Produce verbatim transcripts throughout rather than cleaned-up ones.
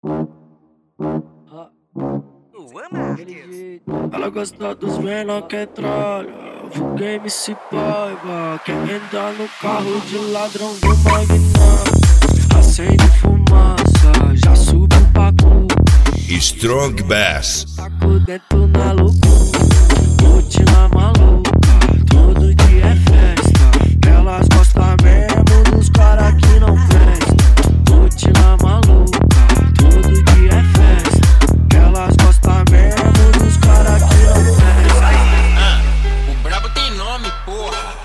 Ela gosta dos menor que tralha. Fuguei M C Paiva. Quer entrar no carro de ladrão do magnata. Acende fumaça, já subiu pra cuca. Strong Bass. Taco dentro na loucura. Rotina maluca, todo dia é festa. Elas gostam mesmo dos cara que não presta. Rotina maluca, todo dia é festa. Elas gostam mesmo dos cara que não presta. Ah, o brabo tem nome, porra.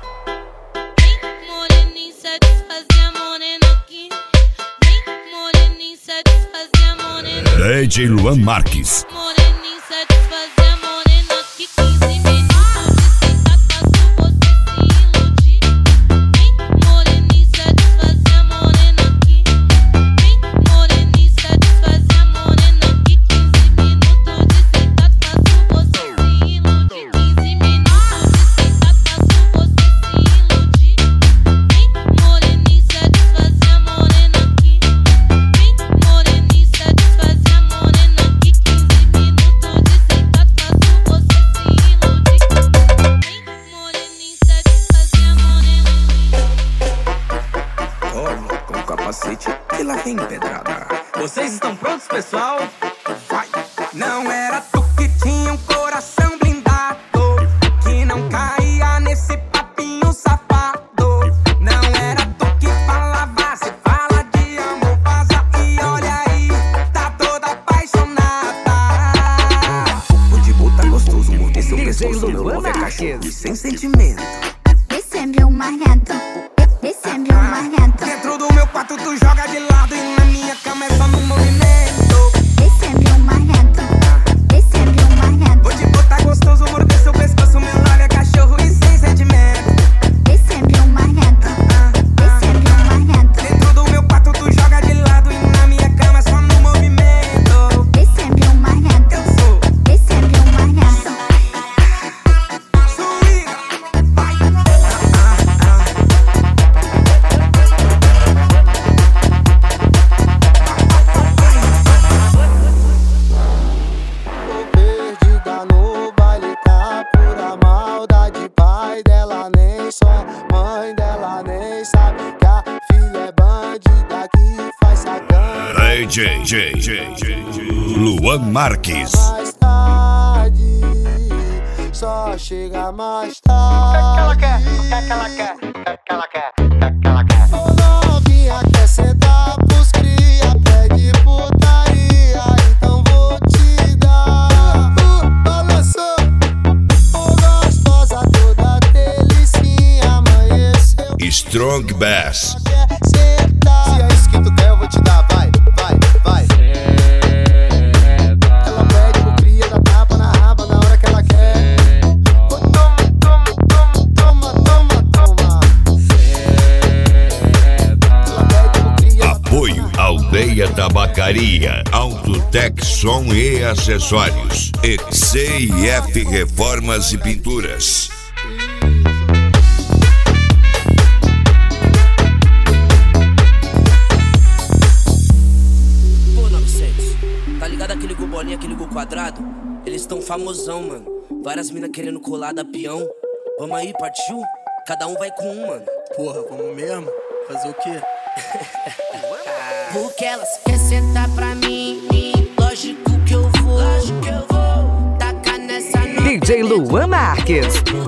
Vem moreninho satisfazer a morena aqui. Vem moreninho satisfazer a morena aqui. D J Luan Marques. Moreninho satisfazer a morena aqui. quinze minutos de sentado faço você se iludir. Vem moreninho satisfazer a morena aqui. Vem moreninho satisfazer a morena aqui. quinze minutos de sentado faço você se iludir. quinze minutos de sentado faço você se iludir. Vem moreninho satisfazer a morena aqui. Vem moreninho satisfazer a morena aqui. quinze minutos de sentado faço você se iludir. Vem moreninho satisfazer a morena aqui. Toma com o capacete e lá vem pedrada. Vocês estão prontos, pessoal? Vai! Não era tu que tinha um coração blindado, que não caía nesse papinho safado. Não era tu que falava, se fala de amor, vaza e olha aí, tá toda apaixonada. O de boa tá gostoso, morder seu pescoço, meu love é cachorro e sem sentimento. Esse é meu marreto, esse é meu marreto. Dentro do meu quarto tu joga de lado e na minha cama é só no movimento. Esse é meu marreto, esse é meu marreto. Vou te botar gostoso, morder seu pescoço, meu love é cachorro e sem sentimento. Esse é meu marreto, esse é meu marreto. Dentro do meu quarto tu joga de lado e na minha cama é só no movimento. Esse é meu marreto, Eu sou esse é meu marreto. Suíra, vai. Perdida no baile, tá pura maldade. Pai dela nem só, mãe dela nem sabe que a filha é bandida que faz sacana. D J J J J Luan Marques. Mais tarde, só chega mais tarde. O que ela quer? O que ela quer? O que ela quer? O que ela quer? Ô novinha quer sentar pros cria, pede putaria, então vou te dar. Uh, balançou, ô gostosa toda delicinha, amanheceu. Strong Bass. Quer sentar? Se é isso que tu quer, eu vou te dar, vai, vai, vai. Ela pede pro cria, dá tapa na raba na hora que ela quer. Oh, toma, toma, toma, toma, toma, toma. Ela pede pro cria, dá Apoio Aldeia Tabacaria, Autotec Som e Acessórios. E C I F Reformas e Pinturas. Pô, novecentos, tá ligado aquele gol bolinha, aquele gol quadrado? Eles tão famosão, mano. Várias minas querendo colar da peão. Vamos aí, partiu? Cada um vai com um, mano. Porra, vamos mesmo? Fazer o quê? Porque elas quer sentar pra mim, lógico que eu vou. Lógico que eu vou. Tacar nessa D J Luan Marques.